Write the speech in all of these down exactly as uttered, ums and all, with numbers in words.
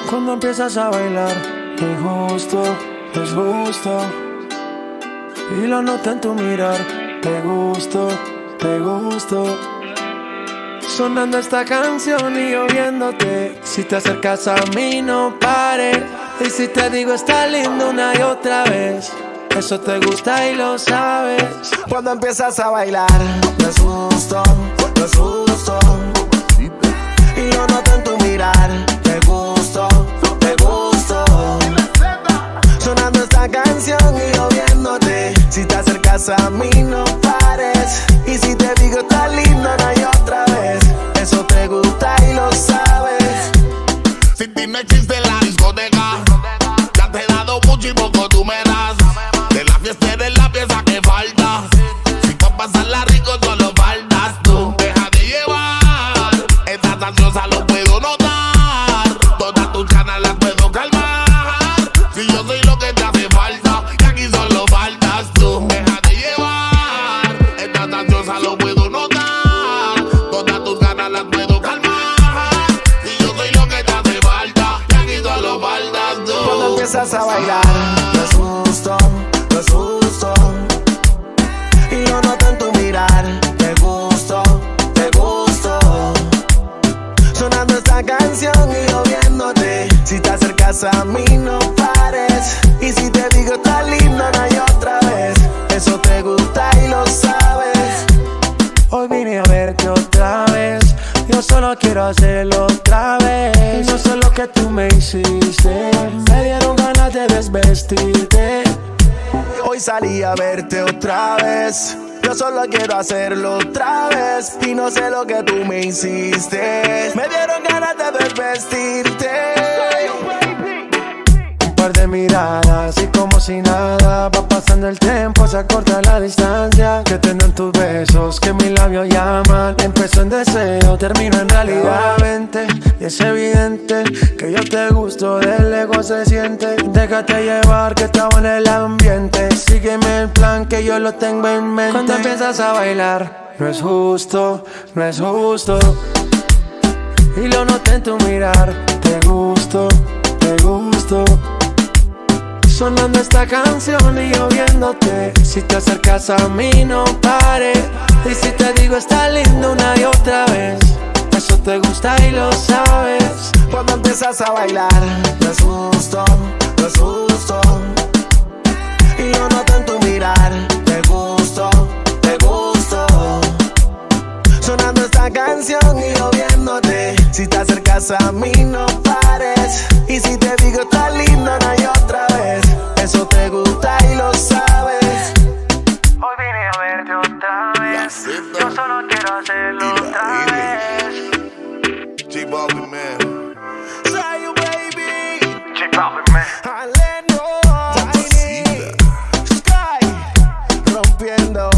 Cuando empiezas a bailar, es justo, es justo. Y lo noto en tu mirar, te gusto, te gusto. Sonando esta canción y yo viéndote. Si te acercas a mí no pares. Y si te digo está lindo una y otra vez, eso te gusta y lo sabes. Cuando empiezas a bailar, no es justo, no es justo. Y lo noto en tu mirar, te gusto, te gusto. Sonando esta canción y yo viéndote. Si te acercas a mí no pares. Y si te digo está lindo una y otra vez, eso te gusta y lo sabes. Si ti no existe en la discoteca, ya te he dado mucho y poco tú me das. De la fiesta eres la pieza que falta. Si pa' pasarla rico solo faltas tú. Deja de llevar, estás ansiosa lo puedo notar. Todas tus ganas las puedo calmar. Si yo soy lo que te hace falta, y aquí solo faltas tú. Deja de llevar, estás ansiosa lo puedo notar. Todas tus ganas las puedo calmar. Si yo soy lo que te hace falta, y aquí solo faltas tú. Cuando empiezas a bailar, no es justo, no es justo. Y lo noto en tu mirar, te gusto, te gusto. Sonando esta canción y yo viéndote. Si te acercas a mí no pares. Y si te digo está lindo una y otra vez, eso te gusta y lo sabes. Hoy vine a verte otra vez. Yo solo quiero hacerlo otra vez. No sé lo que tú me hiciste. Me dieron ganas de desvestirte. Hoy salí a verte otra vez. Yo solo quiero hacerlo otra vez. Y no sé lo que tú me hiciste. Me dieron ganas de desvestirte. Un par de miradas y como si nada. Va pasando el tiempo, se acorta la distancia. Que tengan tus besos, que mis labios llaman. Empezó en deseo, termino en realidad. Vente, y es evidente que yo te gusto, del ego se siente. Déjate llevar que estaba en el ambiente. Sígueme el plan que yo lo tengo en mente. Cuando empiezas a bailar, no es justo, no es justo. Y lo noté en tu mirar, te gusto, te gusto. Sonando esta canción y yo viéndote. Si te acercas a mí no pares. Y si te digo está lindo una y otra vez, eso te gusta y lo sabes. Cuando empiezas a bailar, no es justo, no es justo. Y lo noto en tu mirar, te gusto, te gusto. Sonando esta canción y yo viéndote. Si te acercas a mí no pares. Y si te digo está lindo una y otra vez, eso te gusta y lo sabes. Hoy vine a verte otra vez. Yo solo quiero hacerlo otra vez. J-Balvin, man. Say you baby. J-Balvin, man. Aleno, Tiny, Sky, rompiendo.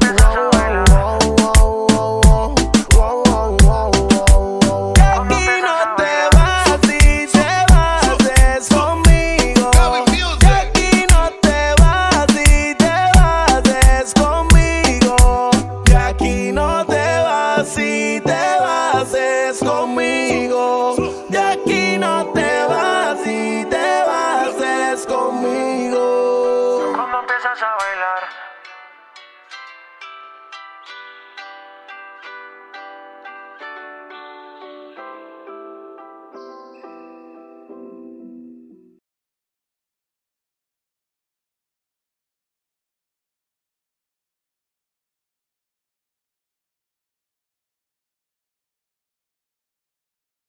Si te vas es conmigo, de aquí no te vas, si te vas es conmigo. Cuando empiezas a bailar.